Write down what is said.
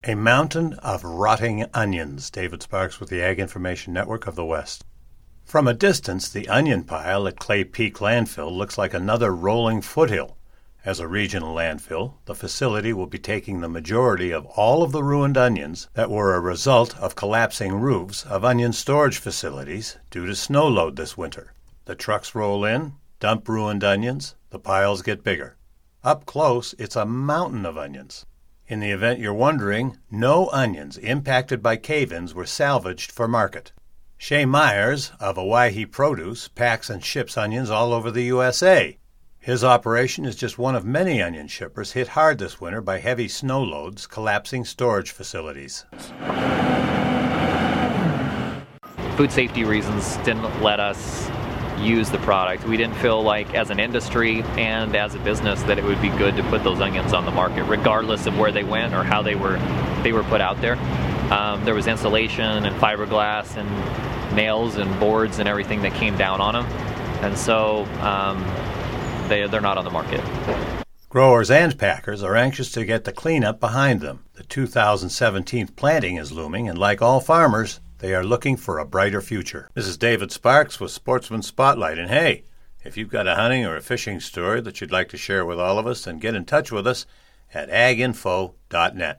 A mountain of rotting onions. David Sparks with the Ag Information Network of the West. From a distance, the onion pile at Clay Peak Landfill looks like another rolling foothill. As a regional landfill, the facility will be taking the majority of all of the ruined onions that were a result of collapsing roofs of onion storage facilities due to snow load this winter. The trucks roll in, dump ruined onions, the piles get bigger. Up close, it's a mountain of onions. In the event you're wondering, no onions impacted by cave-ins were salvaged for market. Shay Myers of Owyhee Produce packs and ships onions all over the USA. His operation is just one of many onion shippers hit hard this winter by heavy snow loads collapsing storage facilities. Food safety reasons didn't let us use the product. We didn't feel like, as an industry and as a business, that it would be good to put those onions on the market, regardless of where they went or how they were put out there. There was insulation and fiberglass and nails and boards and everything that came down on them, and so they're not on the market. Growers and packers are anxious to get the cleanup behind them. The 2017 planting is looming, and like all farmers, they are looking for a brighter future. This is David Sparks with Sportsman Spotlight. And hey, if you've got a hunting or a fishing story that you'd like to share with all of us, then get in touch with us at aginfo.net.